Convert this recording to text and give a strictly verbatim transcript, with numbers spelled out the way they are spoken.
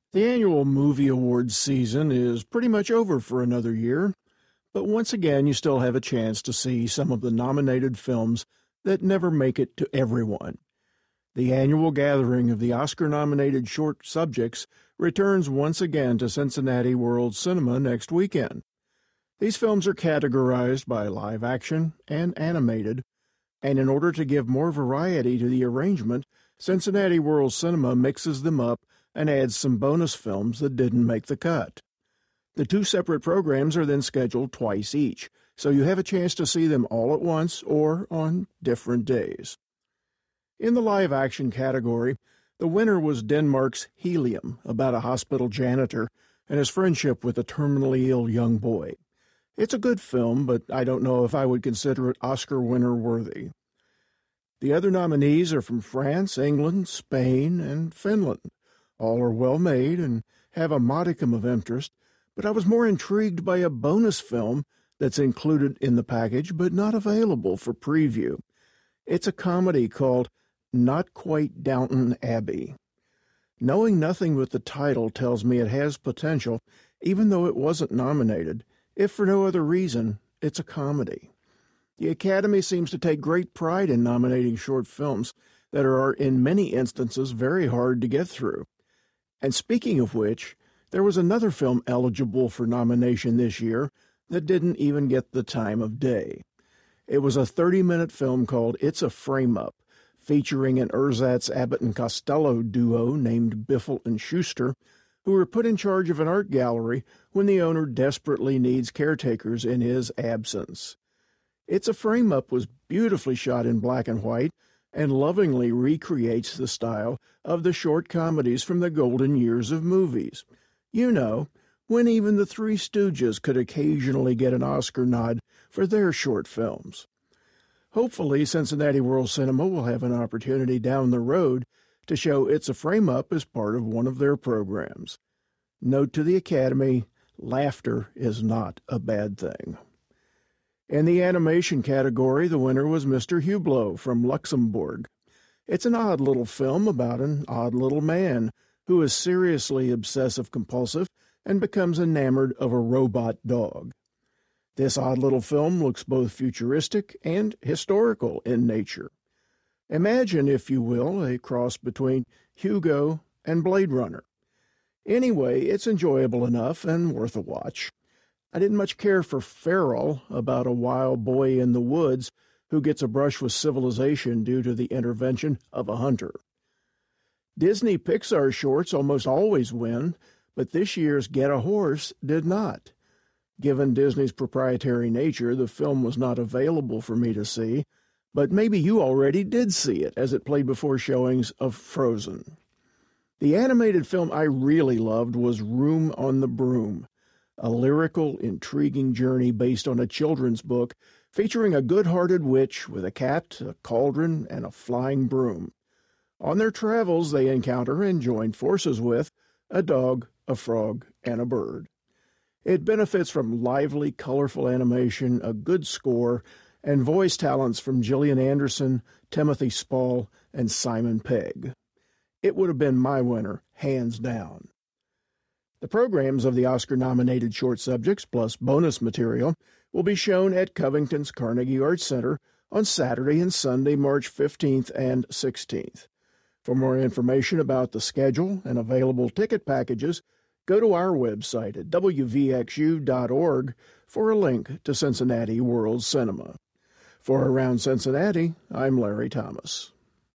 The annual movie awards season is pretty much over for another year, but once again you still have a chance to see some of the nominated films that never make it to everyone. The annual gathering of the Oscar-nominated short subjects returns once again to Cincinnati World Cinema next weekend. These films are categorized by live action and animated, and in order to give more variety to the arrangement, Cincinnati World Cinema mixes them up and adds some bonus films that didn't make the cut. The two separate programs are then scheduled twice each, so you have a chance to see them all at once or on different days. In the live-action category, the winner was Denmark's Helium, about a hospital janitor and his friendship with a terminally ill young boy. It's a good film, but I don't know if I would consider it Oscar winner-worthy. The other nominees are from France, England, Spain, and Finland. All are well-made and have a modicum of interest, but I was more intrigued by a bonus film that's included in the package but not available for preview. It's a comedy called Not Quite Downton Abbey. Knowing nothing with the title tells me it has potential, even though it wasn't nominated. If for no other reason, it's a comedy. The Academy seems to take great pride in nominating short films that are, in many instances, very hard to get through. And speaking of which, there was another film eligible for nomination this year that didn't even get the time of day. It was a thirty-minute film called It's a Frame-Up, featuring an ersatz Abbott and Costello duo named Biffle and Schuster, who were put in charge of an art gallery when the owner desperately needs caretakers in his absence. It's a Frame-Up was beautifully shot in black and white and lovingly recreates the style of the short comedies from the golden years of movies. You know, when even the Three Stooges could occasionally get an Oscar nod for their short films. Hopefully, Cincinnati World Cinema will have an opportunity down the road to show It's a Frame-Up as part of one of their programs. Note to the Academy, laughter is not a bad thing. In the animation category, the winner was Mister Hublot from Luxembourg. It's an odd little film about an odd little man who is seriously obsessive-compulsive and becomes enamored of a robot dog. This odd little film looks both futuristic and historical in nature. Imagine, if you will, a cross between Hugo and Blade Runner. Anyway, it's enjoyable enough and worth a watch. I didn't much care for Feral, about a wild boy in the woods who gets a brush with civilization due to the intervention of a hunter. Disney Pixar shorts almost always win, but this year's Get a Horse did not. Given Disney's proprietary nature, the film was not available for me to see, but maybe you already did see it as it played before showings of Frozen. The animated film I really loved was Room on the Broom, a lyrical, intriguing journey based on a children's book featuring a good-hearted witch with a cat, a cauldron, and a flying broom. On their travels, they encounter and join forces with a dog, a frog, and a bird. It benefits from lively, colorful animation, a good score, and voice talents from Gillian Anderson, Timothy Spall, and Simon Pegg. It would have been my winner, hands down. The programs of the Oscar-nominated short subjects, plus bonus material, will be shown at Covington's Carnegie Arts Center on Saturday and Sunday, March fifteenth and sixteenth. For more information about the schedule and available ticket packages, go to our website at w v x u dot org for a link to Cincinnati World Cinema. For Around Cincinnati, I'm Larry Thomas.